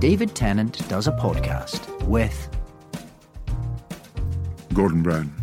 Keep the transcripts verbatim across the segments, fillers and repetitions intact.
David Tennant does a podcast with Gordon Brown.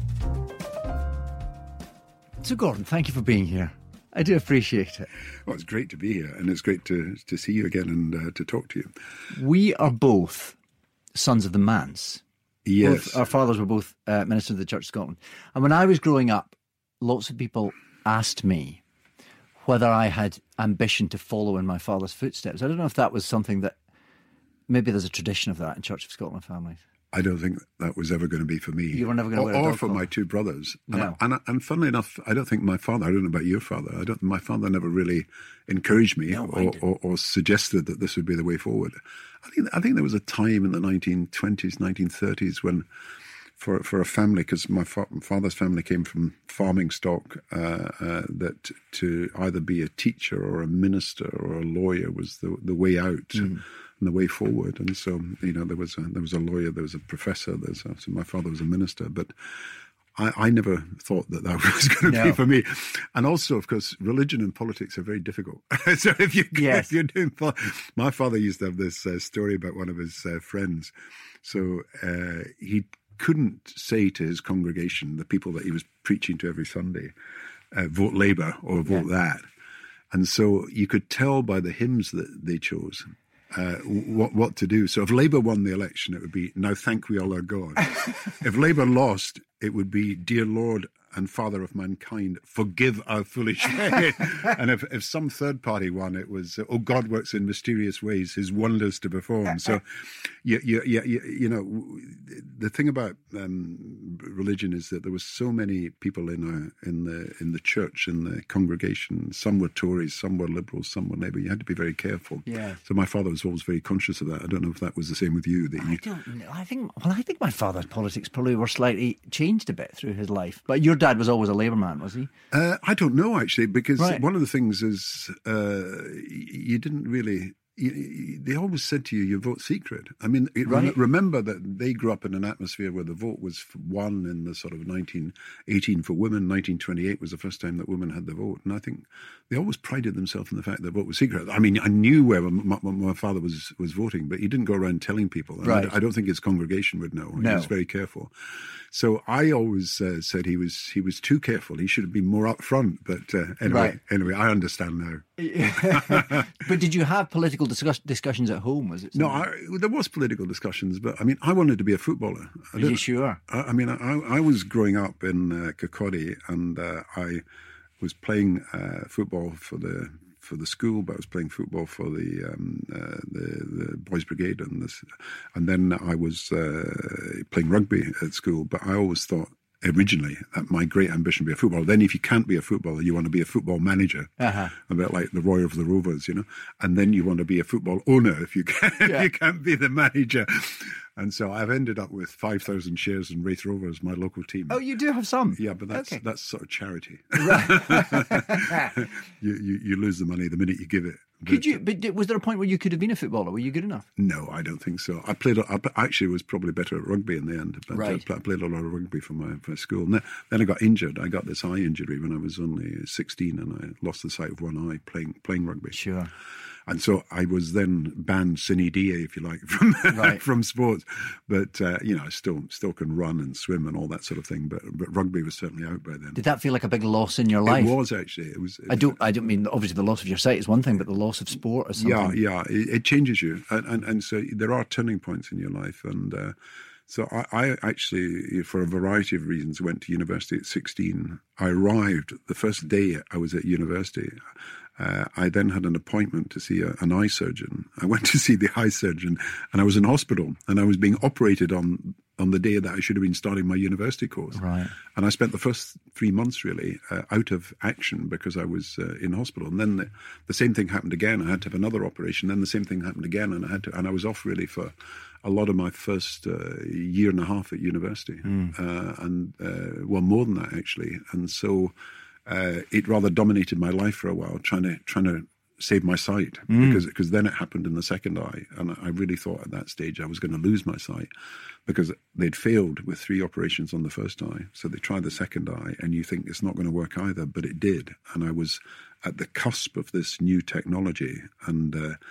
So Gordon, thank you for being here. I do appreciate it. Well, it's great to be here, and it's great to to see you again and uh, to talk to you. We are both sons of the Manse. Yes. Both, our fathers were both uh, ministers of the Church of Scotland. And when I was growing up, lots of people asked me whether I had ambition to follow in my father's footsteps. I don't know if that was something that, maybe there's a tradition of that in Church of Scotland families. I don't think that was ever going to be for me. You were never going to or, wear a or dog for collar. my two brothers. No. And, and, and funnily enough, I don't think my father, I don't know about your father, I don't. My father never really encouraged me No, or, or, or suggested that this would be the way forward. I think I think there was a time in the nineteen twenties, nineteen thirties when, for for a family, because my fa- father's family came from farming stock, uh, uh, that to either be a teacher or a minister or a lawyer was the the way out. Mm. And the way forward. And so, you know, there was a, there was a lawyer, there was a professor, there's a, so my father was a minister, but I, I never thought that that was going to No. be for me. And also, of course, religion and politics are very difficult. So if, you, Yes. if you're doing, my father used to have this uh, story about one of his uh, friends. So uh, he couldn't say to his congregation, the people that he was preaching to every Sunday, uh, vote Labour or vote yeah. that. And so you could tell by the hymns that they chose Uh, what what to do. So if Labour won the election, it would be, now thank we all our God. If Labour lost, it would be, dear Lord and Father of mankind, forgive our foolish ways. And if, if some third party won, it was, oh, God works in mysterious ways, his wonders to perform. So, you, you, you, you, you know, the thing about um, religion is that there were so many people in a, in the in the church, in the congregation. Some were Tories, some were Liberals, some were Labour. You had to be very careful. Yeah. So my father was always very conscious of that. I don't know if that was the same with you. That you... I don't know. I think, well, I think my father's politics probably were slightly changed a bit through his life. But your dad was always a Labour man, was he? Uh, I don't know, actually, because Right. one of the things is uh, you didn't really... You, they always said to you, you vote secret. I mean, it, Right. remember that they grew up in an atmosphere where the vote was won in the sort of nineteen eighteen for women. nineteen twenty-eight was the first time that women had the vote. And I think they always prided themselves in the fact that the vote was secret. I mean, I knew where my, my father was, was voting, but he didn't go around telling people. And Right. I, I don't think his congregation would know. No. He was very careful. So I always uh, said he was he was too careful. He should have been more upfront. But uh, anyway, Right. anyway, I understand now. But did you have political discuss- discussions at home? Was it? No, something- I, there was political discussions, but I mean, I wanted to be a footballer. I Are you don't- sure? I, I mean, I, I was growing up in uh, Kirkcaldy, and uh, I was playing uh, football for the for the school, but I was playing football for the um, uh, the, the boys' brigade, and this, and then I was uh, playing rugby at school. But I always thought, originally, that my great ambition would be a footballer. Then if you can't be a footballer, you want to be a football manager, Uh-huh. a bit like the Roy of the Rovers, you know. And then you want to be a football owner if you can, Yeah. if you can't be the manager. And so I've ended up with five thousand shares in Wraith Rovers, my local team. Oh, you do have some? Yeah, but that's Okay. that's sort of charity. Right. you, you you lose the money the minute you give it. Could But, you? But did- was there a point where you could have been a footballer? Were you good enough? No, I don't think so. I played. I actually was probably better at rugby in the end. But Right. I played a lot of rugby for my for school. And then, then I got injured. I got this eye injury when I was only sixteen, and I lost the sight of one eye playing playing rugby. Sure. And so I was then banned sine die, if you like, from Right. from sports. But uh, you know, I still still can run and swim and all that sort of thing. But, but rugby was certainly out by then. Did that feel like a big loss in your life? It was actually. It was. It I don't. I don't mean obviously the loss of your sight is one thing, but the loss of sport is something. Yeah, yeah, it, it changes you, and, and and so there are turning points in your life, and uh, so I, I actually, for a variety of reasons, went to university at sixteen. I arrived the first day I was at university. Uh, I then had an appointment to see a, an eye surgeon. I went to see the eye surgeon, and I was in hospital, and I was being operated on on the day that I should have been starting my university course. Right. And I spent the first three months really uh, out of action because I was uh, in hospital. And then the, the same thing happened again. I had to have another operation. Then the same thing happened again, and I had to, and I was off really for a lot of my first uh, year and a half at university, mm. uh, and uh, well, more than that actually. And so uh, it rather dominated my life for a while, trying to trying to. save my sight, mm. because because then it happened in the second eye, and I really thought at that stage I was going to lose my sight because they'd failed with three operations on the first eye. So they tried the second eye, and you think it's not going to work either, but it did. And I was at the cusp of this new technology, and uh,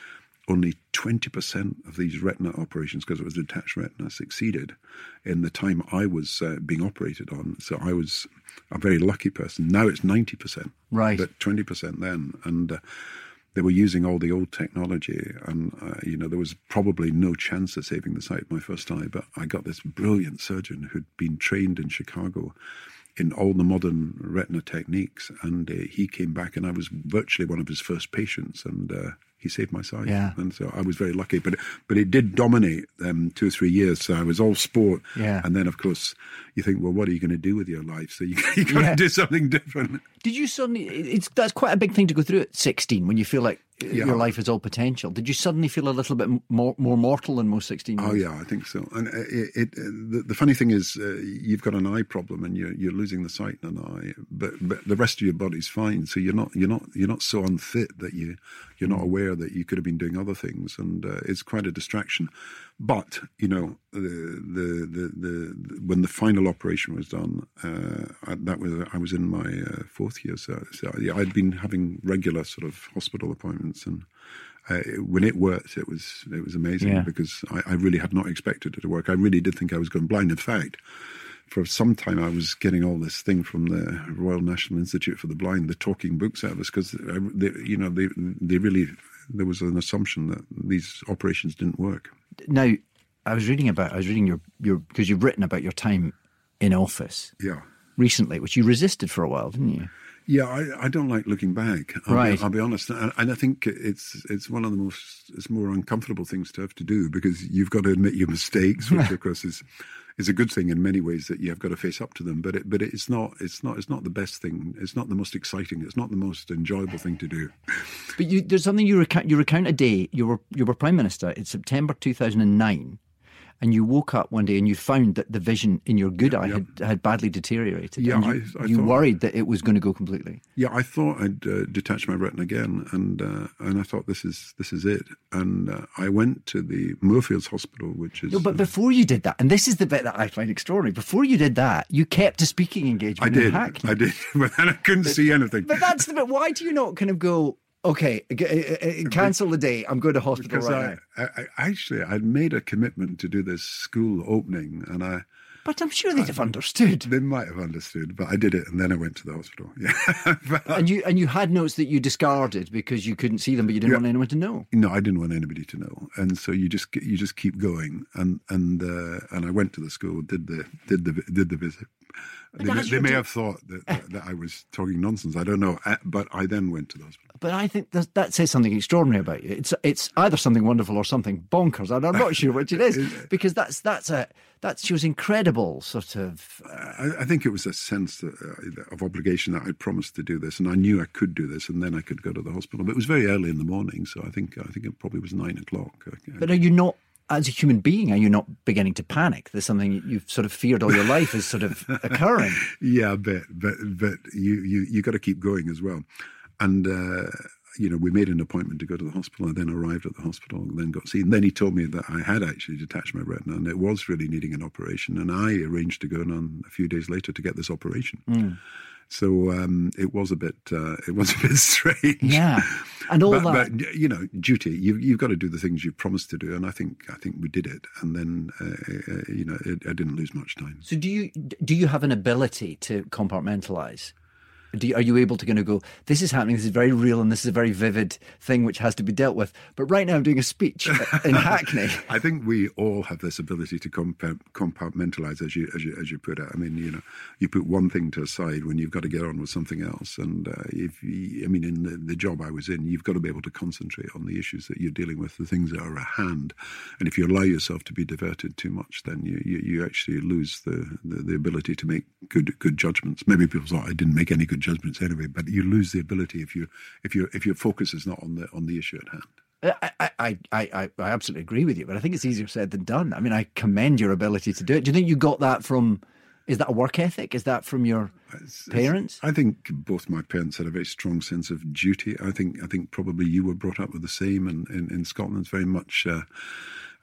only twenty percent of these retina operations, because it was detached retina, succeeded in the time I was uh, being operated on. So I was a very lucky person. Now it's ninety percent, right? But twenty percent then. And uh, they were using all the old technology, and uh, you know, there was probably no chance of saving the sight my first eye. But I got this brilliant surgeon who'd been trained in Chicago in all the modern retina techniques, and uh, he came back, and I was virtually one of his first patients, and uh, he saved my sight. Yeah. And so I was very lucky. But but it did dominate um, two or three years. So I was all sport. Yeah. And then, of course, you think, well, what are you going to do with your life? So you, you got to Yeah. do something different. Did you suddenly? It's that's quite a big thing to go through at sixteen when you feel like Yeah. your life is all potential. Did you suddenly feel a little bit more more mortal than most sixteen years? Oh yeah, I think so. And it, it, the, the funny thing is, uh, you've got an eye problem, and you're you're losing the sight in an eye, but but the rest of your body's fine. So you're not you're not you're not so unfit that you you're not aware that you could have been doing other things, and uh, it's quite a distraction. But you know, the the the, the when the final operation was done, uh, that was I was in my uh, fourth year, so, so yeah, I'd been having regular sort of hospital appointments, and uh, when it worked, it was it was amazing Yeah. because I, I really had not expected it to work. I really did think I was going blind. In fact, for some time I was getting all this thing from the Royal National Institute for the Blind, the talking book service, because they, you know, they they really there was an assumption that these operations didn't work. Now, I was reading about. I was reading your your because you've written about your time in office Yeah. recently, which you resisted for a while, didn't you? Yeah, I, I don't like looking back. I'll, Right. be, I'll be honest, and, and I think it's it's one of the most it's more uncomfortable things to have to do, because you've got to admit your mistakes, which of course is is a good thing in many ways, that you have got to face up to them. But it, but it's not it's not it's not the best thing. It's not the most exciting. It's not the most enjoyable thing to do. But you, there's something you recount. You recount a day you were you were Prime Minister in September two thousand nine, and you woke up one day and you found that the vision in your good eye yeah. had, had badly deteriorated. Yeah, and you, I- I you thought- worried that it was going to go completely. Yeah, I thought I'd uh, detach my retina again, and uh, and I thought this is this is it. And uh, I went to the Moorfields Hospital, which is No, but before you did that, and this is the bit that I find extraordinary, before you did that, you kept a speaking I engagement in did, Hackney. I did, but then I couldn't see anything. But that's the bit. Why do you not kind of go, okay, g- uh, uh, cancel the day, I'm going to hospital Because right I, now? I, I actually I'd made a commitment to do this school opening, and I But I'm sure they'd have understood. they might have understood, but I did it, and then I went to the hospital. Yeah, but, And you and you had notes that you discarded because you couldn't see them, but you didn't Yeah. want anyone to know. no, I didn't want anybody to know, and so you just you just keep going, and and uh, and I went to the school, did the did the did the visit. They, may- that's they your may di- have thought that, that, that I was talking nonsense. I don't know, Uh, but I then went to the hospital. But I think that, that says something extraordinary about you. It's it's either something wonderful or something bonkers, and I'm not sure which it is, because that's that's a that shows incredible sort of. I, I think it was a sense uh, of obligation that I'd promised to do this, and I knew I could do this, and then I could go to the hospital. But it was very early in the morning, so I think I think it probably was nine o'clock. But are you not, as a human being, are you not beginning to panic? There's something you've sort of feared all your life is sort of occurring. Yeah, but but but you you you got to keep going as well, and. Uh, You know, we made an appointment to go to the hospital. I then arrived at the hospital and then got seen. Then he told me that I had actually detached my retina and it was really needing an operation. And I arranged to go in on a few days later to get this operation. Mm. So um, it was a bit, uh, it was a bit strange. Yeah, and all but, that. but you know, duty. You, you've got to do the things you promised to do, and I think I think we did it. And then uh, uh, you know, it, I didn't lose much time. So do you do you have an ability to compartmentalize? Do you, are you able to kind of go, this is happening, this is very real, and this is a very vivid thing which has to be dealt with. But right now I'm doing a speech in Hackney. I think we all have this ability to compa- compartmentalize, as you, as you as you put it. I mean, you know, you put one thing to aside when you've got to get on with something else. And uh, if you, I mean, in the, the job I was in, you've got to be able to concentrate on the issues that you're dealing with, the things that are at hand. And if you allow yourself to be diverted too much, then you you, you actually lose the, the, the ability to make good good judgments. Maybe people say, I didn't make any good judgments anyway, but you lose the ability if you if you if your focus is not on the on the issue at hand. I, I, I, I, I absolutely agree with you, but I think it's easier said than done. I mean, I commend your ability to do it. Do you think you got that from, is that a work ethic? Is that from your It's- parents? I think both my parents had a very strong sense of duty. I think I think probably you were brought up with the same, and in, in Scotland, it's very much uh,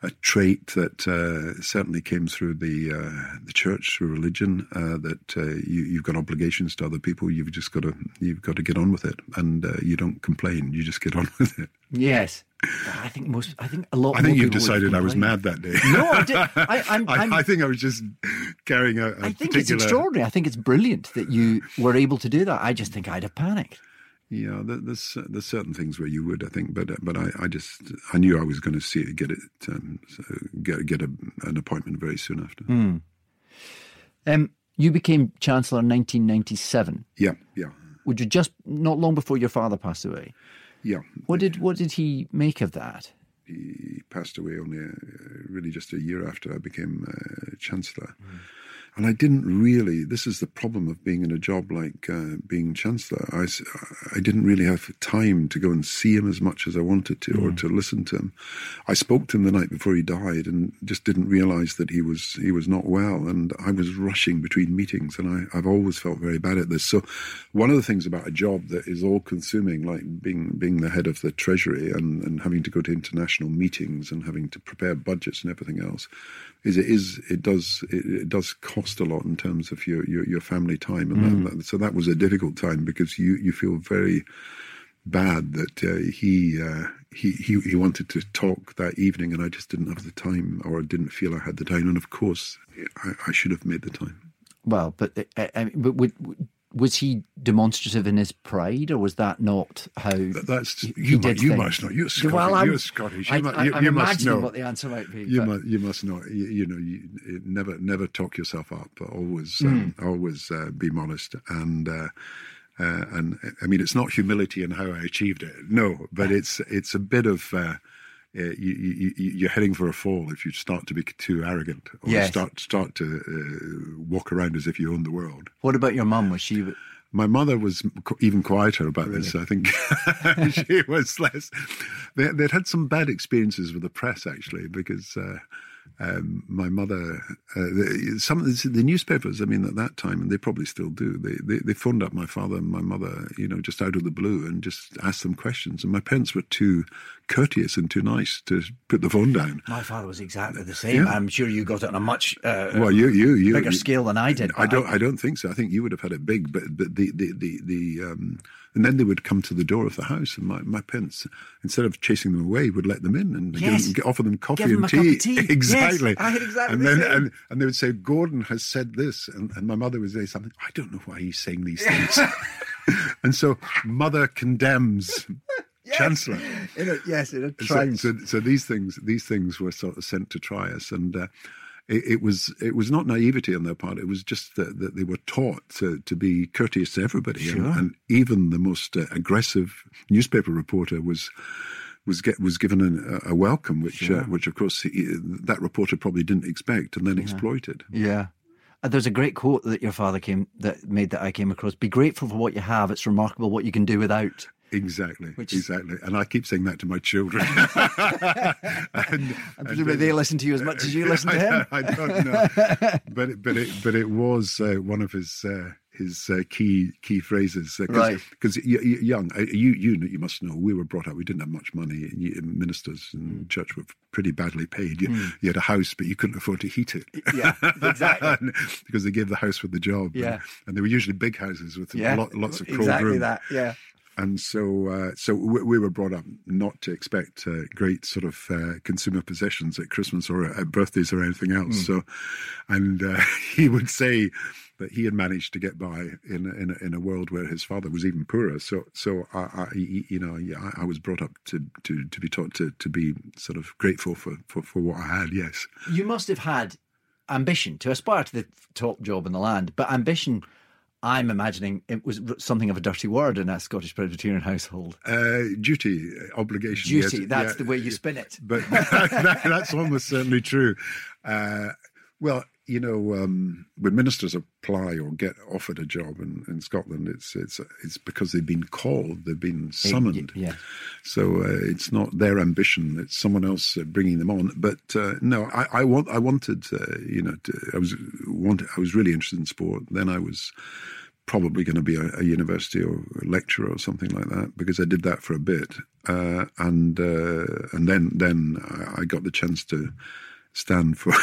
a trait that uh, certainly came through the uh, the church, through religion. Uh, that uh, you, you've got obligations to other people. You've just got to you've got to get on with it, and uh, you don't complain. You just get on with it. Yes, I think most. I think a lot. I think more you people decided would I was complain. mad that day. No, I did. I, I'm, I, I'm, I think I was just carrying out. A I think particular... it's extraordinary. I think it's brilliant that you were able to do that. I just think I'd have panicked. Yeah, there's there's certain things where you would, I think, but but I, I just I knew I was going to see it, get it, um, so get get a, an appointment very soon after. Mm. Um, you became Chancellor in nineteen ninety-seven. Yeah, yeah. Would you just not long before your father passed away? Yeah. What did what did he make of that? He passed away only uh, really just a year after I became uh, Chancellor. Mm. And I didn't really, this is the problem of being in a job like uh, being Chancellor. I, I didn't really have time to go and see him as much as I wanted to, mm. or to listen to him. I spoke to him the night before he died and just didn't realise that he was he was not well. And I was rushing between meetings, and I, I've always felt very bad at this. So one of the things about a job that is all-consuming, like being being the head of the Treasury and, and having to go to international meetings and having to prepare budgets and everything else, is it is it does it, it does cost a lot in terms of your your, your family time, and mm. that, that, so that was a difficult time because you, you feel very bad that uh, he, uh, he he he wanted to talk that evening, and I just didn't have the time, or didn't feel I had the time. And of course, I, I should have made the time. Well, but uh, I mean, but would, was he demonstrative in his pride, or was that not how that's he, you, he did you things? must know. You're Scottish. Well, you're Scottish. You, I, mu- I, you, I'm you must imagining know what the answer might be. You but... must, you must know. You, you know, you, never, never talk yourself up. Always, mm. um, always uh, be modest. And uh, uh, and I mean, it's not humility in how I achieved it. No, but it's it's a bit of. Uh, Uh, you, you, you're heading for a fall if you start to be too arrogant, or yes. start start to uh, walk around as if you own the world. What about your mum? Was she? My mother was even quieter about really? this. I think she was less. They, they'd had some bad experiences with the press, actually, because uh, um, my mother, uh, the, some of the, the newspapers, I mean, at that time, and they probably still do, they, they, they phoned up my father and my mother, you know, just out of the blue and just asked them questions. And my parents were too courteous and too nice to put the phone down. My father was exactly the same. Yeah. I'm sure you got it on a much uh, well, you, you, you, bigger you, scale than I did. I don't. I, I don't think so. I think you would have had it big, but but the the the, the um, and then they would come to the door of the house, and my, my parents, instead of chasing them away, would let them in and yes. give, offer them coffee give and them tea. A cup of tea. Exactly. Yes, I had exactly and the then same. and, and they would say, Gordon has said this, and, and my mother would say something. I don't know why he's saying these things. And so mother condemns. Yes. Chancellor. In a, yes, in a so, so, so these things, these things were sort of sent to try us, and uh, it, it was it was not naivety on their part. It was just that, that they were taught to, to be courteous to everybody, sure. and, and even the most uh, aggressive newspaper reporter was was get was given an, a welcome, which sure. uh, which of course he, that reporter probably didn't expect, and then yeah. exploited. Yeah. There's a great quote that your father came that made that I came across. Be grateful for what you have. It's remarkable what you can do without. Exactly, Which exactly. And I keep saying that to my children. and, and presumably they listen to you as much as you listen to him. I, I don't know. But it, but it, but it was uh, one of his uh, his uh, key key phrases. Uh, Cause, right. Because young, you, you you must know, we were brought up, we didn't have much money. Ministers in mm. church were pretty badly paid. You, mm. you had a house, but you couldn't afford to heat it. Yeah, exactly. Because they gave the house with the job. Yeah. And, and they were usually big houses with yeah. lot, lots of cold exactly room. That, yeah. And so, uh, so we, we were brought up not to expect uh, great sort of uh, consumer possessions at Christmas or at birthdays or anything else. Mm. So, and uh, he would say that he had managed to get by in a, in a, in a world where his father was even poorer. So, so I, I you know, I, I was brought up to, to, to be taught to, to be sort of grateful for, for, for what I had. Yes, you must have had ambition to aspire to the top job in the land, but ambition. I'm imagining it was something of a dirty word in a Scottish Presbyterian household. Uh, duty, obligation. Duty, yes, that's yeah, the way you spin it. But that, that's almost certainly true. Uh, well, you know, um, when ministers apply or get offered a job in, in Scotland, it's it's it's because they've been called, they've been summoned. Yeah. So uh, it's not their ambition; it's someone else uh, bringing them on. But uh, no, I, I want I wanted, uh, you know, to, I was wanted, I was really interested in sport. Then I was probably going to be a, a university or a lecturer or something like that, because I did that for a bit, uh, and uh, and then then I got the chance to stand for.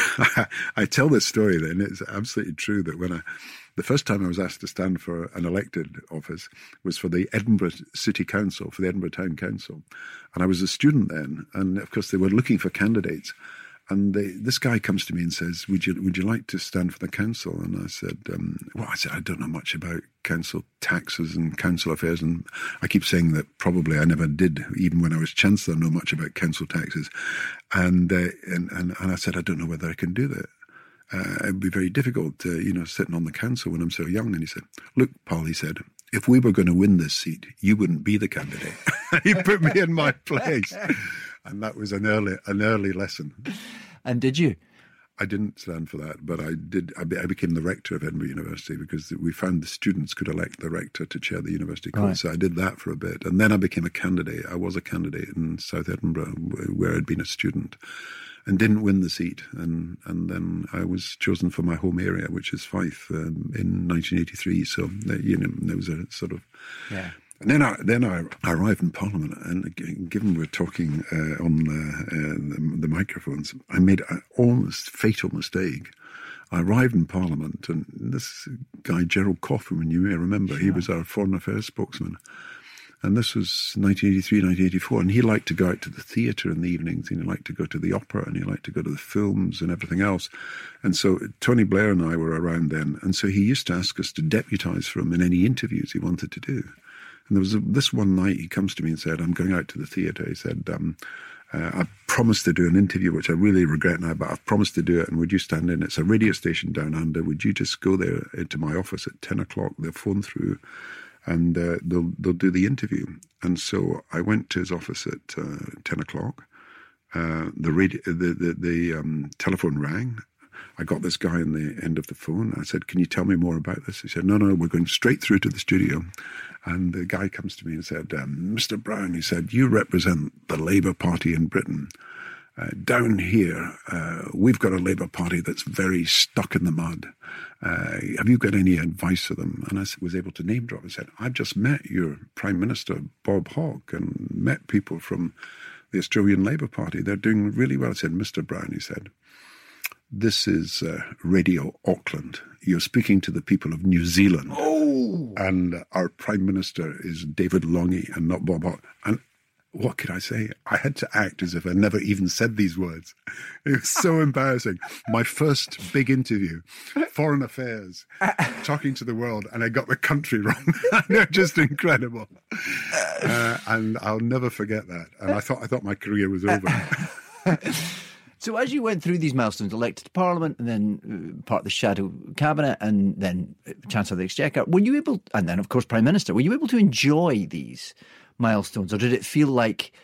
I tell this story. Then it's absolutely true that when I, the first time I was asked to stand for an elected office was for the Edinburgh City Council, for the Edinburgh Town Council, and I was a student then, and of course they were looking for candidates. And they, this guy comes to me and says, would you would you like to stand for the council? And I said, um, well, I said, I don't know much about council taxes and council affairs. And I keep saying that probably I never did, even when I was Chancellor, know much about council taxes. And, uh, and, and, and I said, I don't know whether I can do that. Uh, it'd be very difficult, uh, you know, sitting on the council when I'm so young. And he said, look, Paul, he said, if we were going to win this seat, you wouldn't be the candidate. He put me in my place. And that was an early an early lesson. And did you? I didn't stand for that, but I did. I, be, I became the rector of Edinburgh University because we found the students could elect the rector to chair the university course. Right. So I did that for a bit. And then I became a candidate. I was a candidate in South Edinburgh where I'd been a student and didn't win the seat. And, and then I was chosen for my home area, which is Fife, um, in nineteen eighty-three. So, you know, there was a sort of... Yeah. And then I then I arrived in Parliament, and given we're talking uh, on the, uh, the, the microphones, I made an almost fatal mistake. I arrived in Parliament, and this guy, Gerald Coffin, you may remember, sure. He was our Foreign Affairs spokesman. And this was nineteen eighty-three, nineteen eighty-four, and he liked to go out to the theatre in the evenings, and he liked to go to the opera, and he liked to go to the films and everything else. And so Tony Blair and I were around then, and so he used to ask us to deputise for him in any interviews he wanted to do. And there was a, this one night he comes to me and said, I'm going out to the theatre. He said, um, uh, I promised to do an interview, which I really regret now, but I've promised to do it. And would you stand in? It's a radio station down under. Would you just go there into my office at ten o'clock? They'll phone through and uh, they'll, they'll do the interview. And so I went to his office at uh, ten o'clock. Uh, the, radio, the, the, the um, telephone rang. I got this guy on the end of the phone. I said, can you tell me more about this? He said, no, no, we're going straight through to the studio. And the guy comes to me and said, um, Mister Brown, he said, you represent the Labour Party in Britain. Uh, down here, uh, we've got a Labour Party that's very stuck in the mud. Uh, have you got any advice for them? And I was able to name drop. I said, I've just met your Prime Minister, Bob Hawke, and met people from the Australian Labour Party. They're doing really well. I said, Mister Brown, he said, this is uh, Radio Auckland. You're speaking to the people of New Zealand. Oh! And our Prime Minister is David Longy and not Bob Hawke. And what could I say? I had to act as if I never even said these words. It was so embarrassing. My first big interview, Foreign Affairs, talking to the world, and I got the country wrong. Just incredible. Uh, and I'll never forget that. And I thought I thought my career was over. So as you went through these milestones, elected to Parliament, and then uh, part of the shadow cabinet, and then Chancellor of the Exchequer, were you able, and then of course Prime Minister, were you able to enjoy these milestones, or did it feel like...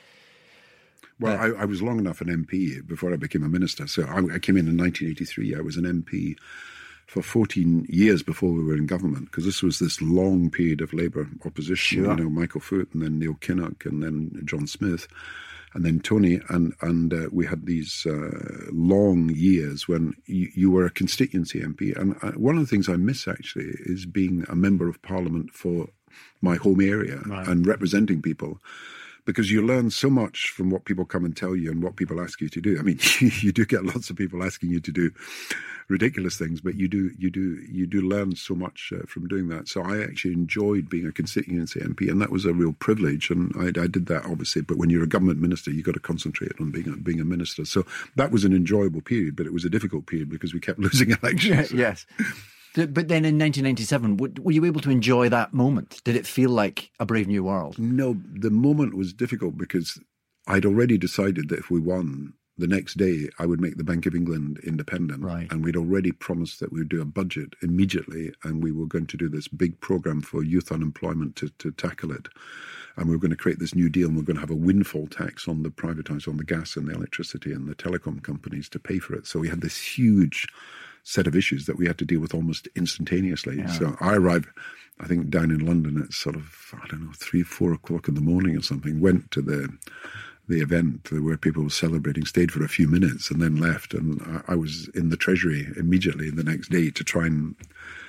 Well, uh, I, I was long enough an M P before I became a minister. So I, I came in in nineteen eighty-three. I was an M P for fourteen years before we were in government, because this was this long period of Labour opposition. Sure. You know, Michael Foot, and then Neil Kinnock, and then John Smith. And then Tony, and and uh, we had these uh, long years when you, you were a constituency M P. And uh, one of the things I miss, actually, is being a member of Parliament for my home area, right, and representing people. Because you learn so much from what people come and tell you and what people ask you to do. I mean, you do get lots of people asking you to do ridiculous things, but you do you do you do learn so much uh, from doing that. So I actually enjoyed being a constituency M P, and that was a real privilege. And I, I did that, obviously. But when you're a government minister, you've got to concentrate on being a, being a minister. So that was an enjoyable period, but it was a difficult period because we kept losing elections. Yes. But then in nineteen ninety-seven, were you able to enjoy that moment? Did it feel like a brave new world? No, the moment was difficult because I'd already decided that if we won, the next day I would make the Bank of England independent. Right. And we'd already promised that we would do a budget immediately, and we were going to do this big programme for youth unemployment to, to tackle it. And we were going to create this new deal, and we we're going to have a windfall tax on the privatised, on the gas and the electricity and the telecom companies to pay for it. So we had this huge set of issues that we had to deal with almost instantaneously. Yeah. So I arrived, I think, down in London at sort of, I don't know, three, four o'clock in the morning or something, went to the the event where people were celebrating, stayed for a few minutes and then left. And I, I was in the Treasury immediately the next day to try and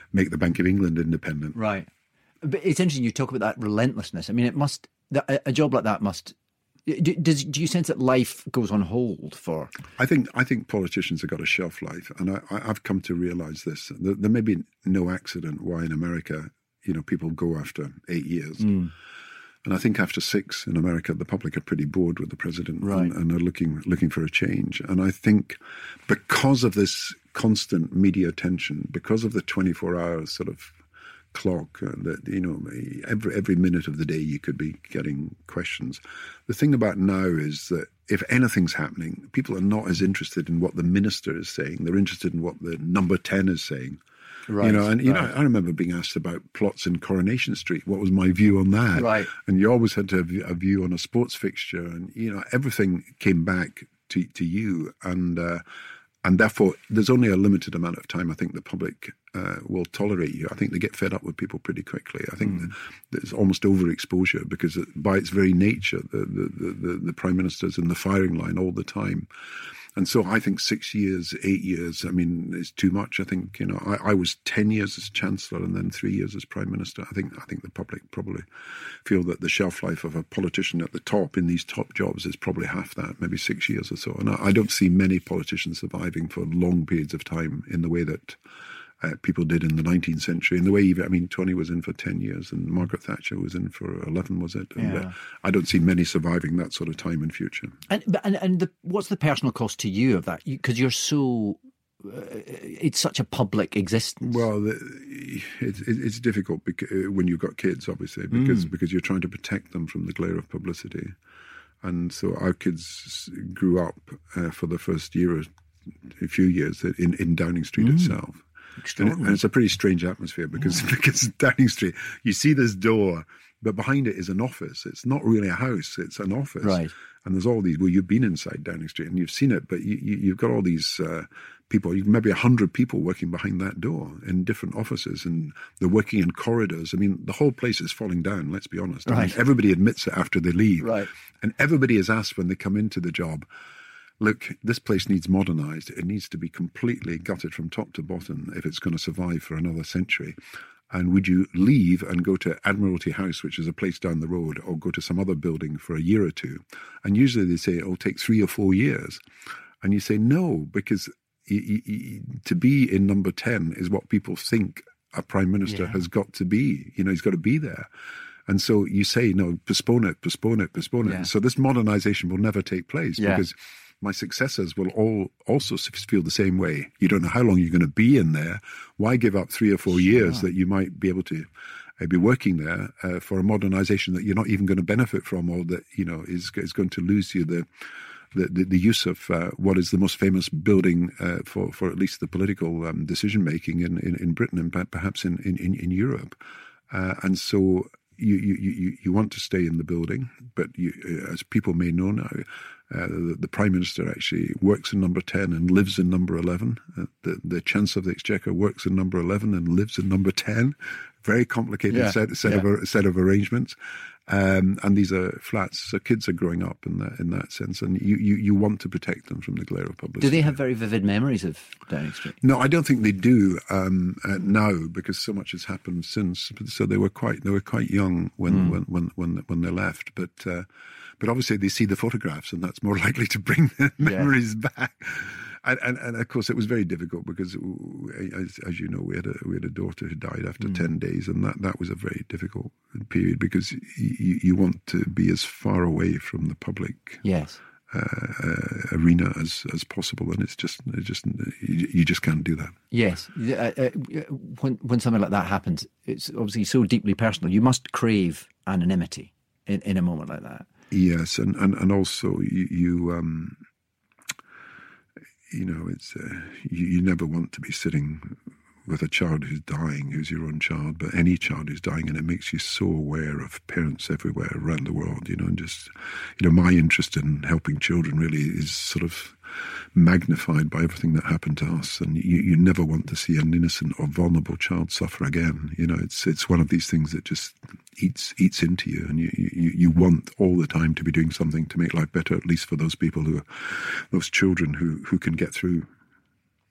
make the Bank of England independent. Right. But it's interesting you talk about that relentlessness. I mean, it must, a, a job like that must, do, does, do you sense that life goes on hold for? I think I think politicians have got a shelf life. And I, I've come to realise this. There, there may be no accident why in America, you know, people go after eight years. Mm. And I think after six in America, the public are pretty bored with the president right. and, and are looking looking for a change. And I think because of this constant media attention, because of the twenty-four hour sort of clock, uh, that you know, every every minute of the day you could be getting questions. The thing about now is that if anything's happening, people are not as interested in what the minister is saying. They're interested in what the number ten is saying. Right, you know, and you right. know, I remember being asked about plots in Coronation Street. What was my view on that? Right. And you always had to have a view on a sports fixture, and you know, everything came back to to you, and uh, and therefore, there's only a limited amount of time I think the public uh, will tolerate you. I think they get fed up with people pretty quickly. I think mm. there's almost overexposure because, it, by its very nature, the the, the the Prime Minister's in the firing line all the time. And so I think six years, eight years, I mean, is too much. I think, you know, I, I was ten years as Chancellor and then three years as Prime Minister. I think I think the public probably feel that the shelf life of a politician at the top in these top jobs is probably half that, maybe six years or so. And I, I don't see many politicians surviving for long periods of time in the way that uh, people did in the nineteenth century. In the way, even, I mean, Tony was in for ten years and Margaret Thatcher was in for eleven, was it? And, yeah. uh, I don't see many surviving that sort of time in future. And and, and the, what's the personal cost to you of that? Because you, you're so, uh, it's such a public existence. Well, the, it, it, it's difficult because, when you've got kids, obviously, because mm. because you're trying to protect them from the glare of publicity. And so our kids grew up uh, for the first year or a few years in, in Downing Street mm. itself. And, it, and it's a pretty strange atmosphere because yeah. because Downing Street, you see this door, but behind it is an office. It's not really a house; it's an office. Right. And there's all these. Well, you've been inside Downing Street and you've seen it, but you, you, you've got all these uh, people. You maybe a hundred people working behind that door in different offices, and they're working in corridors. I mean, the whole place is falling down. Let's be honest. Right. I mean, everybody admits it after they leave. Right. And everybody is asked when they come into the job, look, this place needs modernised. It needs to be completely gutted from top to bottom if it's going to survive for another century. And would you leave and go to Admiralty House, which is a place down the road, or go to some other building for a year or two? And usually they say it'll take three or four years. And you say no, because you, you, to be in number ten is what people think a Prime Minister yeah. has got to be. You know, he's got to be there. And so you say, no, postpone it, postpone it, postpone it. Yeah. So this modernisation will never take place yeah. because my successors will all also feel the same way. You don't know how long you're going to be in there. Why give up three or four sure. years that you might be able to uh, be working there uh, for a modernisation that you're not even going to benefit from, or that, you know, is is going to lose you the the, the, the use of uh, what is the most famous building uh, for, for at least the political um, decision-making in, in, in Britain and perhaps in, in, in Europe. Uh, and so you, you, you, you want to stay in the building, but you, as people may know now, Uh, the, the Prime Minister actually works in number ten and lives in number eleven. Uh, the, the Chancellor of the Exchequer works in number eleven and lives in number ten. Very complicated yeah, set, set, yeah. of, set of arrangements. Um, and these are flats, so kids are growing up in that in that sense, and you, you, you want to protect them from the glare of publicity. Do they have very vivid memories of Downing Street? No, I don't think they do um, uh, now, because so much has happened since. So they were quite they were quite young when mm. when, when when when they left, but. Uh, But obviously they see the photographs, and that's more likely to bring their memories yeah. back. And, and and of course it was very difficult because, as, as you know, we had a we had a daughter who died after mm. ten days, and that, that was a very difficult period because you, you want to be as far away from the public yes. uh, uh, arena as, as possible, and it's just it just you, you just can't do that. Yes, uh, uh, when when something like that happens, it's obviously so deeply personal. You must crave anonymity in, in a moment like that. Yes, and, and, and also you you, um, you know it's uh, you, you never want to be sitting with a child who's dying, who's your own child, but any child who's dying, and it makes you so aware of parents everywhere around the world, you know, and just, you know, my interest in helping children really is sort of magnified by everything that happened to us, and you, you never want to see an innocent or vulnerable child suffer again. You know, it's it's one of these things that just eats eats into you, and you, you, you want all the time to be doing something to make life better, at least for those people who are, those children who, who can get through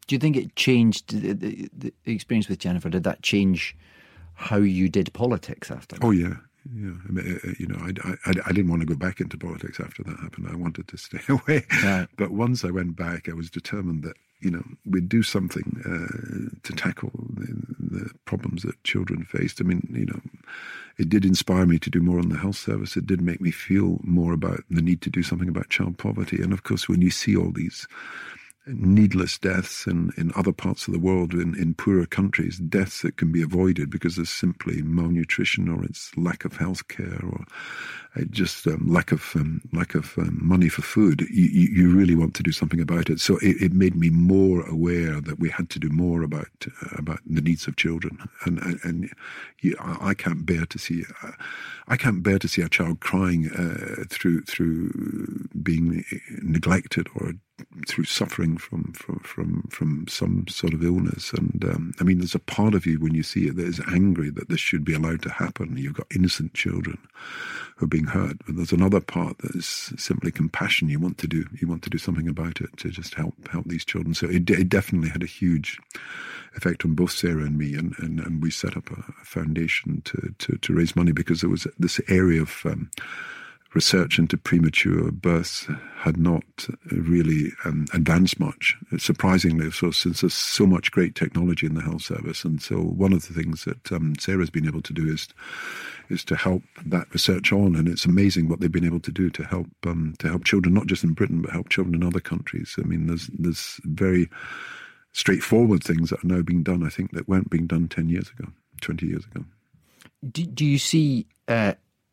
Do you think it changed the, the, the experience with Jennifer? Did that change how you did politics after that? Oh, yeah. Yeah, I mean, you know, I, I, I didn't want to go back into politics after that happened. I wanted to stay away. Right. But once I went back, I was determined that, you know, we'd do something uh, to tackle the, the problems that children faced. I mean, you know, it did inspire me to do more on the health service. It did make me feel more about the need to do something about child poverty. And of course, when you see all these needless deaths in, in other parts of the world, in, in poorer countries, deaths that can be avoided because there's simply malnutrition or it's lack of health care or just um, lack of um, lack of um, money for food, you, you really want to do something about it. So it, it made me more aware that we had to do more about uh, about the needs of children. And and, and you, I, I can't bear to see uh, I can't bear to see a child crying uh, through through being neglected or through suffering from from from from some sort of illness. And um, I mean, there's a part of you when you see it that is angry that this should be allowed to happen. You've got innocent children who are being hurt, but there's another part that is simply compassion. You want to do you want to do something about it to just help help these children. So it, it definitely had a huge effect on both Sarah and me, and, and, and we set up a, a foundation to, to to raise money because there was this area of um, research into premature births had not really um, advanced much, surprisingly, so since there's so much great technology in the health service. And so one of the things that um, Sarah's been able to do is is to help that research on, and it's amazing what they've been able to do to help um, to help children, not just in Britain, but help children in other countries. I mean, there's there's very straightforward things that are now being done, I think, that weren't being done ten years ago, twenty years ago. Do, do you see... Uh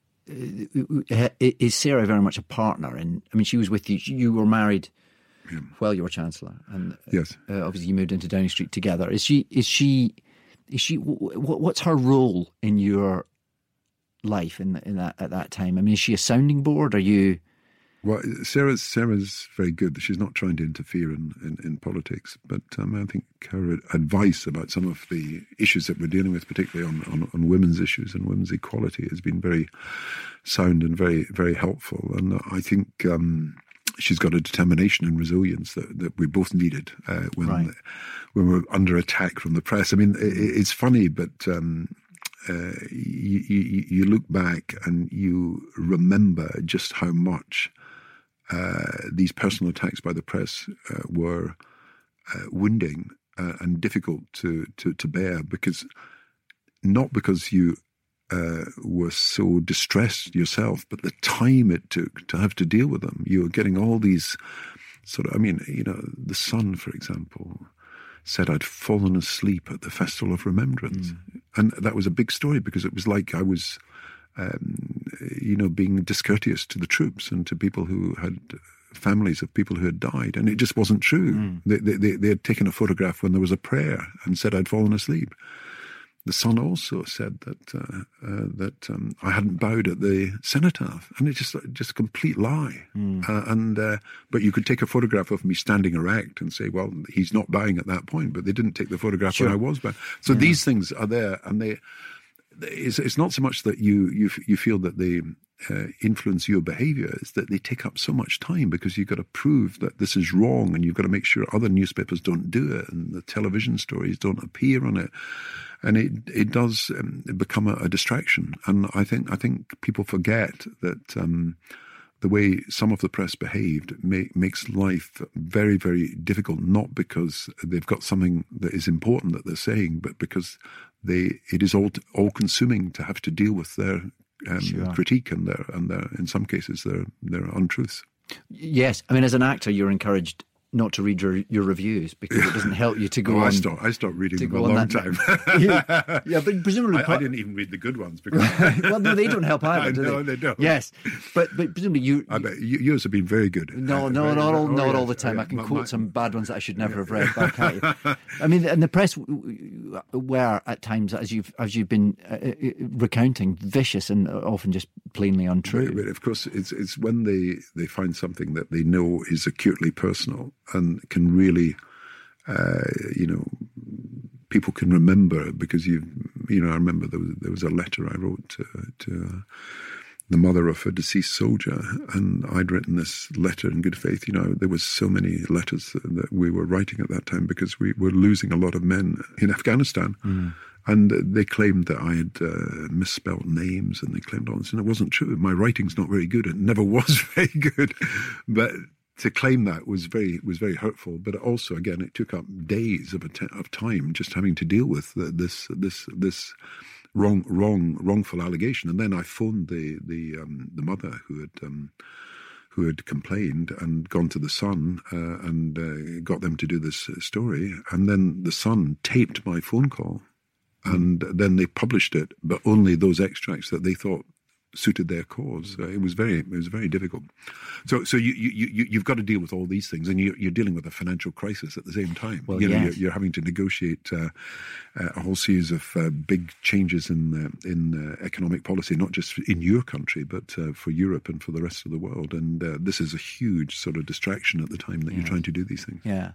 Is Sarah very much a partner? And I mean, she was with you. You were married yeah. while you were Chancellor, and yes, uh, obviously you moved into Downing Street together. Is she? Is she? Is she? What's her role in your life in in that at that time? I mean, is she a sounding board? Are you? Well, Sarah's Sarah's very good. She's not trying to interfere in, in, in politics, but um, I think her advice about some of the issues that we're dealing with, particularly on, on, on women's issues and women's equality, has been very sound and very, very helpful. And I think um, she's got a determination and resilience that, that we both needed uh, when, right. when we're under attack from the press. I mean, it, it's funny, but... Um, Uh, you, you, you look back and you remember just how much uh, these personal attacks by the press uh, were uh, wounding uh, and difficult to, to, to bear, because not because you uh, were so distressed yourself, but the time it took to have to deal with them. You were getting all these sort of, I mean, you know, The Sun, for example, said I'd fallen asleep at the Festival of Remembrance. Mm. And that was a big story because it was like I was, um, you know, being discourteous to the troops and to people who had families of people who had died. And it just wasn't true. Mm. They, they, they had taken a photograph when there was a prayer and said I'd fallen asleep. The Sun also said that uh, uh, that um, I hadn't bowed at the cenotaph, and it's just just a complete lie. Mm. Uh, and uh, but you could take a photograph of me standing erect and say, well, he's not bowing at that point. But they didn't take the photograph sure. when I was bowing. So yeah. these things are there, and they. It's, it's not so much that you you you feel that they uh, influence your behaviour; it's that they take up so much time because you've got to prove that this is wrong, and you've got to make sure other newspapers don't do it, and the television stories don't appear on it, and it it does um, become a, a distraction. And I think I think people forget that. Um, The way some of the press behaved make, makes life very, very difficult, not because they've got something that is important that they're saying, but because they it is all all consuming to have to deal with their um, sure. critique and their and their in some cases their their untruths. Yes, I mean, as an actor, you're encouraged not to read your, your reviews because it doesn't help you to go oh, on. I stopped, I stopped reading them a long time. yeah, yeah, but presumably... I, I didn't even read the good ones. Because well, no, they don't help either, do no, they? they don't. Yes, but, but presumably you... I bet yours have been very good. No, uh, no, very, not all, oh, not yes, all the time. oh, yeah. I can my, quote my, some bad ones that I should never yeah. have read back at you. I mean, and the press were at times, as you've, as you've been uh, recounting, vicious and often just plainly untrue. But, but of course, it's, it's when they, they find something that they know is acutely personal and can really... Uh, you know, people can remember because you, you know, I remember there was, there was a letter I wrote to to, uh, the mother of a deceased soldier, and I'd written this letter in good faith. You know, there was so many letters that we were writing at that time because we were losing a lot of men in Afghanistan. Mm. And they claimed that I had uh, misspelled names, and they claimed all this, and it wasn't true. My writing's not very good. It never was very good. But to claim that was very was very hurtful. But also, again, it took up days of, a t- of time just having to deal with the, this this this wrong wrong wrongful allegation. And then I phoned the the um, the mother who had um, who had complained and gone to the Sun uh, and uh, got them to do this story. And then the Sun taped my phone call. And then they published it, but only those extracts that they thought suited their cause. Uh, it was very, it was very difficult. So, so you, you, you, you've got to deal with all these things, and you're, you're dealing with a financial crisis at the same time. Well, you know, yes. you're, you're having to negotiate uh, uh, a whole series of uh, big changes in uh, in uh, economic policy, not just in your country, but uh, for Europe and for the rest of the world. And uh, this is a huge sort of distraction at the time that yes. you're trying to do these things. Yeah.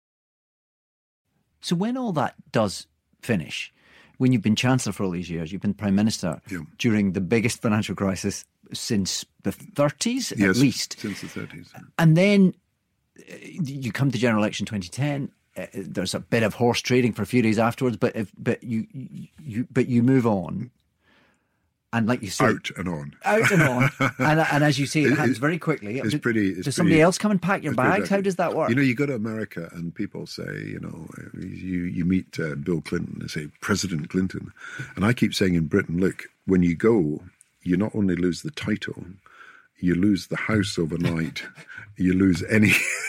So when all that does finish, when you've been Chancellor for all these years, you've been Prime Minister yeah. during the biggest financial crisis since the thirties, yes, at least. since the thirties. And then uh, you come to general election twenty ten. Uh, there's a bit of horse trading for a few days afterwards, but if, but you, you you but you move on. And like you say, out and on, out and on, and, and as you say, it, it happens it, very quickly. It's does, pretty. It's does pretty, somebody else come and pack your bags? How does that work? You know, you go to America and people say, you know, you you meet uh, Bill Clinton and say President Clinton, and I keep saying in Britain, look, when you go, you not only lose the title, you lose the house overnight. You lose any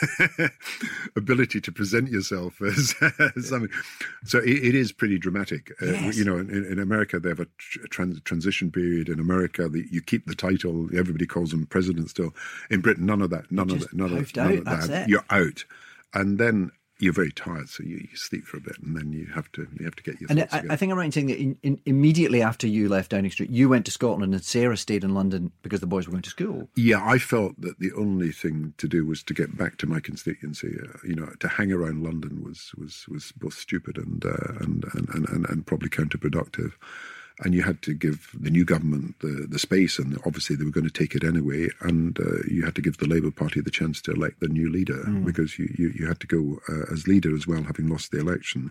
ability to present yourself as, as something. So it, it is pretty dramatic. Yes. Uh, you know, in, in America, they have a trans, transition period. In America, the, you keep the title. Everybody calls them president still. In Britain, none of that. None You're of that. None of, out, none of that's that. it. You're out. And then you're very tired, so you, you sleep for a bit, and then you have to you have to get your and thoughts I, together. I think I'm right in saying that in, in, immediately after you left Downing Street, you went to Scotland, and Sarah stayed in London because the boys were going to school. Yeah, I felt that the only thing to do was to get back to my constituency. Uh, you know, to hang around London was was, was both stupid and, uh, and, and and and probably counterproductive. And you had to give the new government the, the space, and obviously they were going to take it anyway. And uh, you had to give the Labour Party the chance to elect the new leader, mm. because you, you, you had to go uh, as leader as well, having lost the election.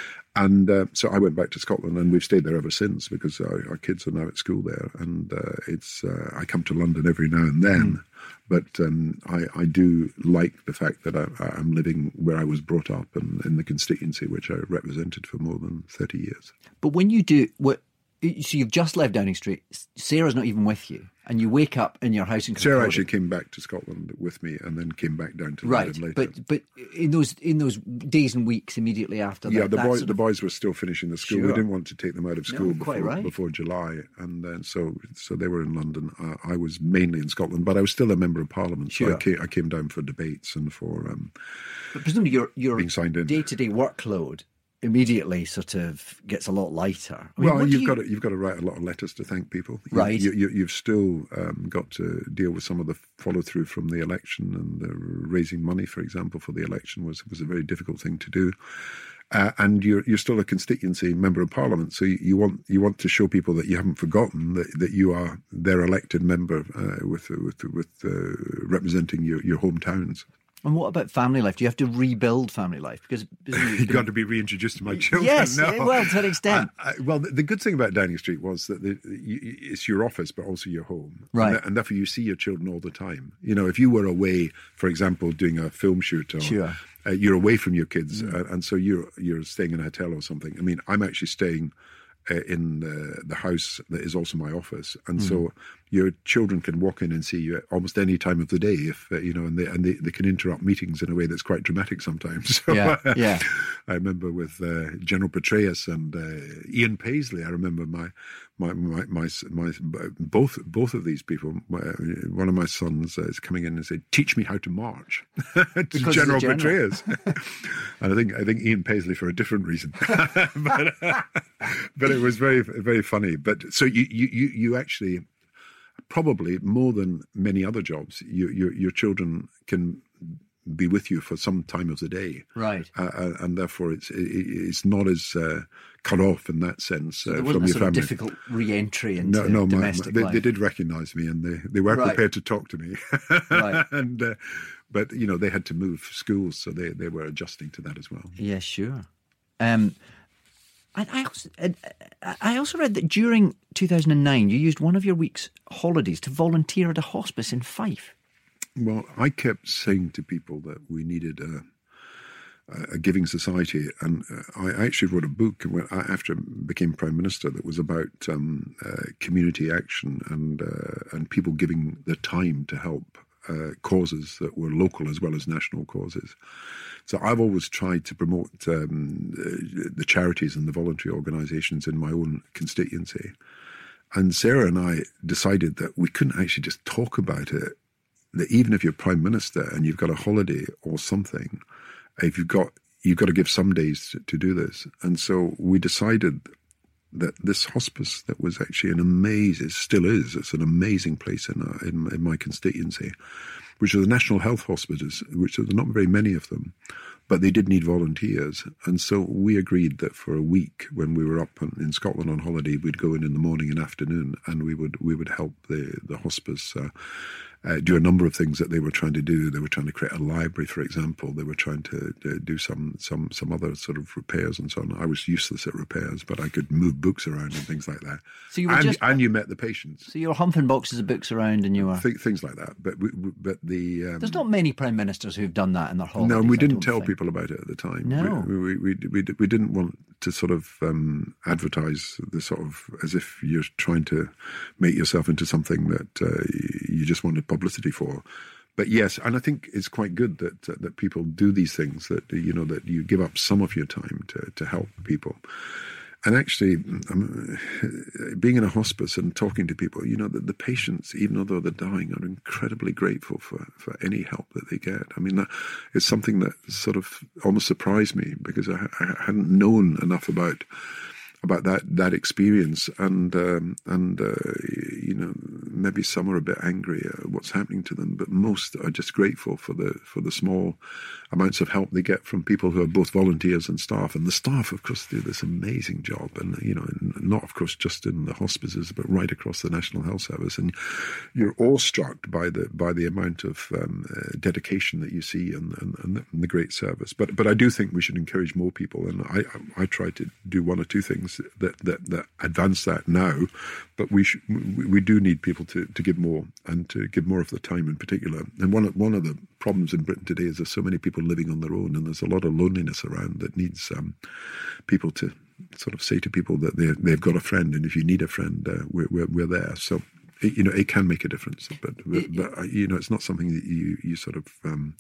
And uh, so I went back to Scotland, and we've stayed there ever since, because our, our kids are now at school there. And uh, it's uh, I come to London every now and then, mm. but um, I, I do like the fact that I, I'm living where I was brought up and in the constituency which I represented for more than thirty years. But when you do what? So you've just left Downing Street. Sarah's not even with you, and you wake up in your house in Kirkcaldy. Sarah actually came back to Scotland with me, and then came back down to right. London later. But but in those in those days and weeks immediately after that, yeah, the that boys sort the of... boys were still finishing the school. Sure. We didn't want to take them out of school no, before, right. before July, and then so so they were in London. Uh, I was mainly in Scotland, but I was still a member of Parliament, so sure. I, came, I came down for debates and for um, but presumably your your being signed in. day-to-day workload immediately sort of gets a lot lighter. I mean, well, you've you... got to, you've got to write a lot of letters to thank people. You, right. You, you, you've still um, got to deal with some of the follow through from the election, and the raising money, for example, for the election was was a very difficult thing to do. Uh, and you're you're still a constituency member of Parliament, so you, you want you want to show people that you haven't forgotten that, that you are their elected member uh, with with with uh, representing your, your hometowns. And what about family life? Do you have to rebuild family life? Because you've got to be reintroduced to my children. Yes, no. well, to an extent. I, I, well, the, the good thing about Downing Street was that the, you, it's your office, but also your home, right? And, and therefore, you see your children all the time. You know, if you were away, for example, doing a film shoot, or sure. uh, you're away from your kids, mm. uh, and so you're you're staying in a hotel or something. I mean, I'm actually staying uh, in the, the house that is also my office, and mm. so your children can walk in and see you at almost any time of the day, if uh, you know, and they and they, they can interrupt meetings in a way that's quite dramatic sometimes. So, yeah, yeah. I remember with uh, General Petraeus and uh, Ian Paisley. I remember my my my my, my both both of these people. My, one of my sons uh, is coming in and said, "Teach me how to march." to General, General Petraeus, and I think I think Ian Paisley for a different reason, but uh, but it was very very funny. But so you you you, you actually. Probably more than many other jobs, you, you, your children can be with you for some time of the day. Right. Uh, and therefore, it's it, it's not as uh, cut off in that sense uh, so there from wasn't your a sort family. Of difficult re-entry into no, no, my, domestic my, they, life. they did recognise me, and they, they were Right. prepared to talk to me. Right. and uh, but you know, they had to move schools, so they, they were adjusting to that as well. Yeah, sure. Um, I, I also I also read that during two thousand nine you used one of your week's holidays to volunteer at a hospice in Fife. Well, I kept saying to people that we needed a, a giving society, and I actually wrote a book after I became Prime Minister that was about um, uh, community action and uh, and people giving their time to help uh, causes that were local as well as national causes. So I've always tried to promote um, the charities and the voluntary organisations in my own constituency. And Sarah and I decided that we couldn't actually just talk about it, that even if you're Prime Minister and you've got a holiday or something, if you've got you've got to give some days to, to do this. And so we decided that this hospice that was actually an amazing, still is, it's an amazing place in, uh, in, in my constituency, which are the National Health Hospitals, which are not very many of them, but they did need volunteers. And so we agreed that for a week, when we were up in Scotland on holiday, we'd go in in the morning and afternoon, and we would we would help the, the hospice uh, uh, do a number of things that they were trying to do. They were trying to create a library, for example. They were trying to uh, do some some some other sort of repairs and so on. I was useless at repairs, but I could move books around and things like that. So you were and, just, and you met the patients. So you were humping boxes of books around, and you were Th- things like that. But we, we, but the um, there's not many prime ministers who've done that in their holidays. no, and we I didn't don't tell think. people about it at the time. No. we we we, we, we didn't want to sort of um, advertise the sort of as if you're trying to make yourself into something that uh, you just wanted publicity for. But yes, and I think it's quite good that uh, that people do these things, that you know that you give up some of your time to to help people. And actually, um, being in a hospice and talking to people, you know, the, the patients, even though they're dying, are incredibly grateful for, for any help that they get. I mean, that is something that sort of almost surprised me, because I, I hadn't known enough about about that that experience, and um, and uh, you know, maybe some are a bit angry at what's happening to them, but most are just grateful for the for the small amounts of help they get from people who are both volunteers and staff. And the staff, of course, do this amazing job, and you know, not of course just in the hospices, but right across the National Health Service. And you're awestruck by the by the amount of um, uh, dedication that you see and, and, and, the, and the great service. But but I do think we should encourage more people, and I I, I try to do one or two things that that, that advance that now. But we should, we, we do need people to, to give more, and to give more of their time in particular. And one of, one of the problems in Britain today is there's so many people living on their own, and there's a lot of loneliness around that needs um, people to sort of say to people that they they've got a friend, and if you need a friend, uh, we're, we're we're there. So it, you know, it can make a difference, but but, but you know, it's not something that you you sort of um,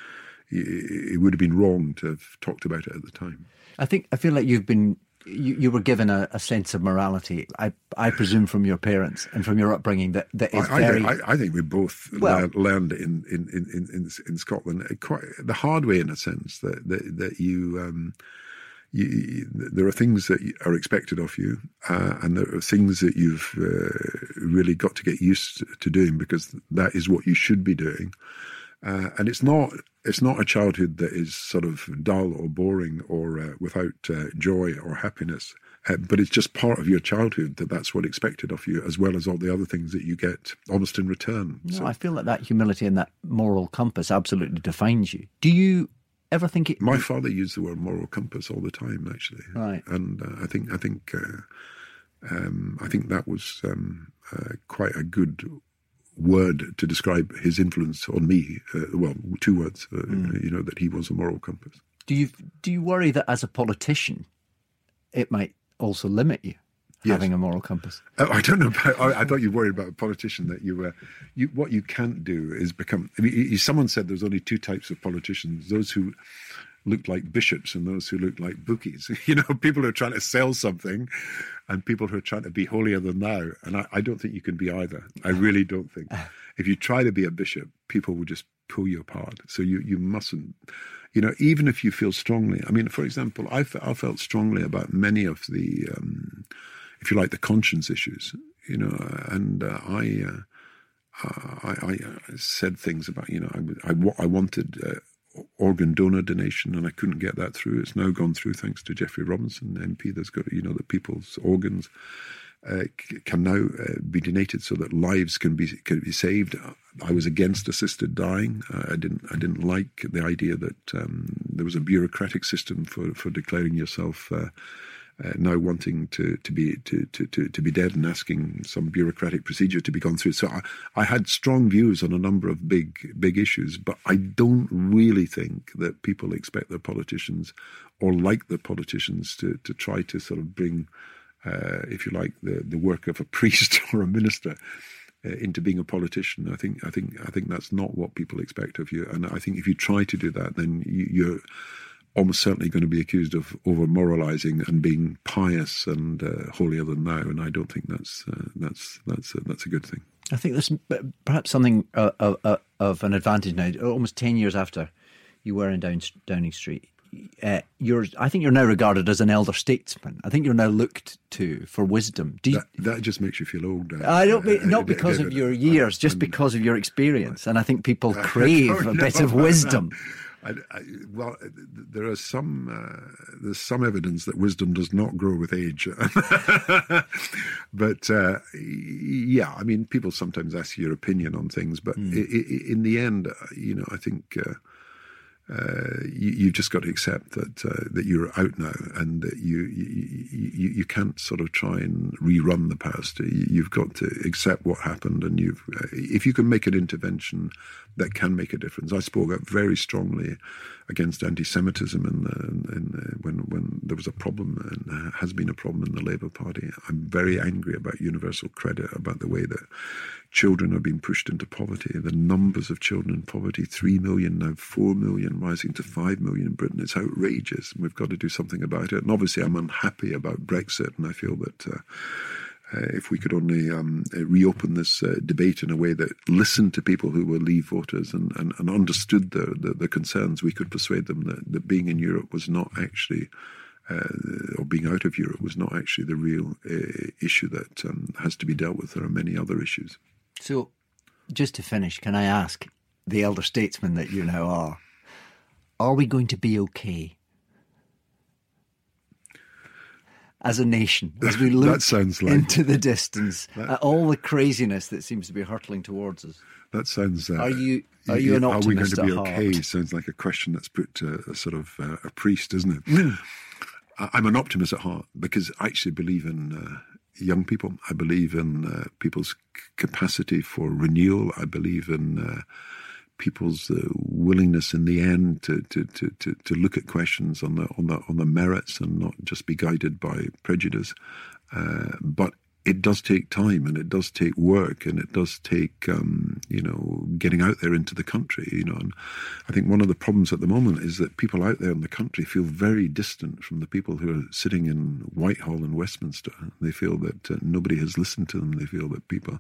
it would have been wrong to have talked about it at the time. I think I feel like you've been. You, you were given a, a sense of morality, I, I presume, from your parents and from your upbringing that, that is I, very... I, think, I, I think we both well, learned, learned in, in, in, in, in Scotland quite the hard way, in a sense, that that, that you, um, you... There are things that are expected of you, uh, and there are things that you've uh, really got to get used to doing, because that is what you should be doing. Uh, and it's not it's not a childhood that is sort of dull or boring or uh, without uh, joy or happiness, uh, but it's just part of your childhood that that's what expected of you, as well as all the other things that you get almost in return. No, so, I feel that that humility and that moral compass absolutely defines you. Do you ever think it... My father used the word moral compass all the time, actually. Right. And uh, I think I think uh, um, I think that was um, uh, quite a good word to describe his influence on me. Uh, well, two words, uh, mm. you know, that he was a moral compass. Do you do you worry that as a politician, it might also limit you, yes. having a moral compass? Uh, I don't know. About, I, I thought you worried about a politician, that you were. You, what you can't do is become. I mean, you, someone said there's only two types of politicians: those who look like bishops and those who look like bookies. You know, people who are trying to sell something, and people who are trying to be holier than thou. And I, I don't think you can be either. I really don't think. If you try to be a bishop, people will just pull you apart. So you, you mustn't, you know, even if you feel strongly. I mean, for example, I, I felt strongly about many of the, um, if you like, the conscience issues, you know, and uh, I, uh, I, I said things about, you know, I, I, I wanted... Uh, organ donor donation, and I couldn't get that through. It's now gone through thanks to Geoffrey Robinson, M P. There's got, you know, that people's organs uh, can now uh, be donated so that lives can be can be saved. I was against assisted dying. Uh, I didn't I didn't like the idea that um, there was a bureaucratic system for for declaring yourself Uh, Uh, now wanting to to be to, to, to, to be dead and asking some bureaucratic procedure to be gone through. So I, I had strong views on a number of big big issues, but I don't really think that people expect their politicians or like their politicians to to try to sort of bring, uh, if you like, the, the work of a priest or a minister uh, into being a politician. I think I think I think that's not what people expect of you, and I think if you try to do that, then you, you're almost certainly going to be accused of over-moralizing and being pious and uh, holier than thou, and I don't think that's uh, that's that's uh, that's a good thing. I think there's perhaps something uh, uh, of an advantage now. Almost ten years after you were in Down, Downing Street, uh, you're. I think you're now regarded as an elder statesman. I think you're now looked to for wisdom. Do you, that, that just makes you feel old. Uh, I don't mean, not uh, because uh, of your years, just and, because of your experience. And I think people crave a bit of wisdom. I, I, well, there are some uh, there's some evidence that wisdom does not grow with age, but uh, yeah, I mean, people sometimes ask your opinion on things, but mm. I, I, in the end, you know, I think uh, uh, you, you've just got to accept that uh, that you're out now, and that you, you you you can't sort of try and rerun the past. You've got to accept what happened, and you've uh, if you can make an intervention that can make a difference. I spoke up very strongly against anti-Semitism in the, in the, when when there was a problem, and has been a problem in the Labour Party. I'm very angry about universal credit, about the way that children are being pushed into poverty. The numbers of children in poverty, three million now, four million, rising to five million in Britain. It's outrageous, and we've got to do something about it. And obviously I'm unhappy about Brexit, and I feel that uh, Uh, if we could only um, reopen this uh, debate in a way that listened to people who were Leave voters and, and, and understood their, their, their concerns, we could persuade them that, that being in Europe was not actually, uh, or being out of Europe was not actually the real uh, issue that um, has to be dealt with. There are many other issues. So, just to finish, can I ask the elder statesman that you now are, are we going to be okay as a nation, as we look that sounds like, into the distance that, at all the craziness that seems to be hurtling towards us? That sounds... Uh, are you are you an optimist Are we going to be okay? Heart? Sounds like a question that's put to a sort of uh, a priest, isn't it? Mm. I'm an optimist at heart because I actually believe in uh, young people. I believe in uh, people's capacity for renewal. I believe in uh, people's uh, willingness in the end to, to, to, to, to look at questions on the on the on the merits and not just be guided by prejudice. Uh, but it does take time, and it does take work, and it does take um, you know getting out there into the country. You know, and I think one of the problems at the moment is that people out there in the country feel very distant from the people who are sitting in Whitehall and Westminster. They feel that uh, nobody has listened to them. They feel that people.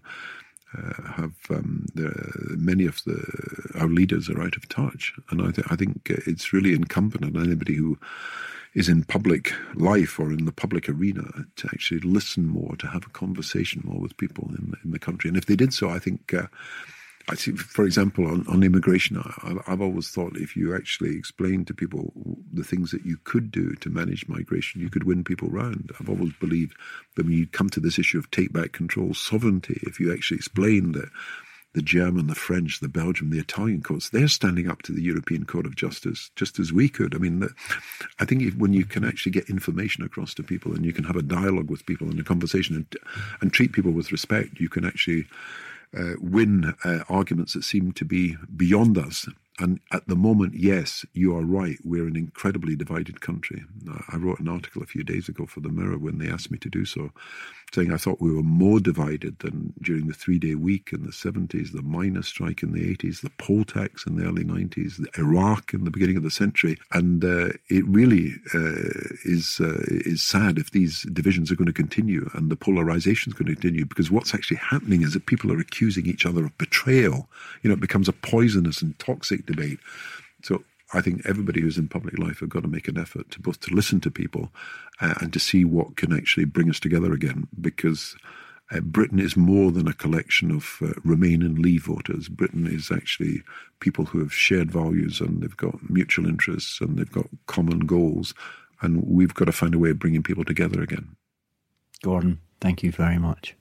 Uh, have um, the, many of the our leaders are out of touch, and I, th- I think it's really incumbent on anybody who is in public life or in the public arena to actually listen more, to have a conversation more with people in, in the country. And if they did so, I think, uh, I see, for example, on, on immigration, I, I've always thought if you actually explain to people the things that you could do to manage migration, you could win people round. I've always believed that when you come to this issue of take back control, sovereignty, if you actually explain that the German, the French, the Belgian, the Italian courts, they're standing up to the European Court of Justice just as we could. I mean, the, I think if, when you can actually get information across to people and you can have a dialogue with people and a conversation and, and treat people with respect, you can actually uh, win uh, arguments that seem to be beyond us. And at the moment, yes, you are right. We're an incredibly divided country. I wrote an article a few days ago for The Mirror when they asked me to do so, saying I thought we were more divided than during the three-day week in the seventies, the miners' strike in the eighties, the poll tax in the early nineties, the Iraq in the beginning of the century. And uh, it really uh, is uh, is sad if these divisions are going to continue and the polarization is going to continue, because what's actually happening is that people are accusing each other of betrayal. You know, it becomes a poisonous and toxic debate. So I think everybody who's in public life have got to make an effort to both to listen to people uh, and to see what can actually bring us together again, because Uh, Britain is more than a collection of uh, Remain and Leave voters. Britain is actually people who have shared values, and they've got mutual interests, and they've got common goals. And we've got to find a way of bringing people together again. Gordon, thank you very much.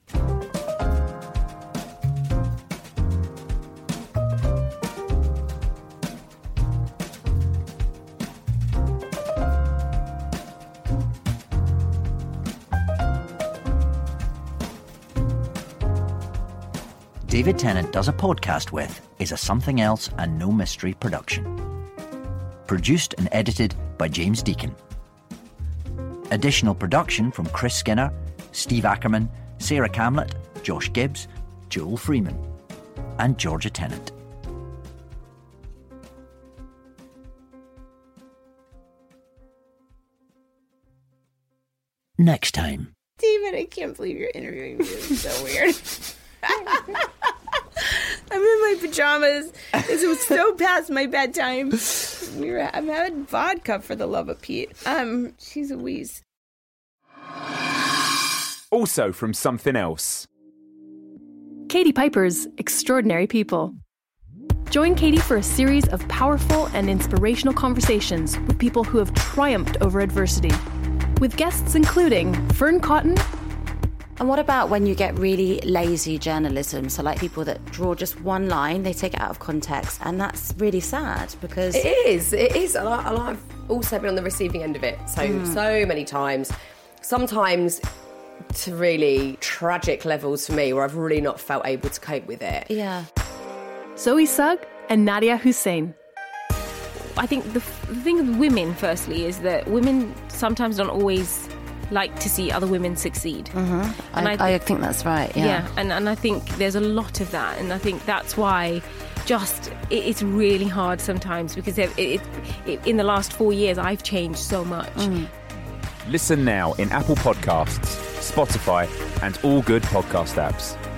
David Tennant Does a Podcast With is a Something Else and No Mystery production. Produced and edited by James Deacon. Additional production from Chris Skinner, Steve Ackerman, Sarah Camlett, Josh Gibbs, Joel Freeman, and Georgia Tennant. Next time. David, I can't believe you're interviewing me. This is so weird. I'm in my pajamas. It was so past my bedtime. We were, I'm having vodka, for the love of Pete. Um, she's a wheeze. Also from Something Else. Katie Piper's Extraordinary People. Join Katie for a series of powerful and inspirational conversations with people who have triumphed over adversity. With guests including Fern Cotton. And what about when you get really lazy journalism? So like people that draw just one line, they take it out of context, and that's really sad because... It is, it is. And, I, and I've also been on the receiving end of it so, mm. so many times. Sometimes to really tragic levels for me where I've really not felt able to cope with it. Yeah. Zoe Sugg and Nadia Hussein. I think the, the thing with women, firstly, is that women sometimes don't always... like to see other women succeed. Mm-hmm. And I, I, th- I think that's right, yeah. Yeah, and, and I think there's a lot of that, and I think that's why just it, it's really hard sometimes because it, it, it, in the last four years I've changed so much. Mm. Listen now in Apple Podcasts, Spotify, and all good podcast apps.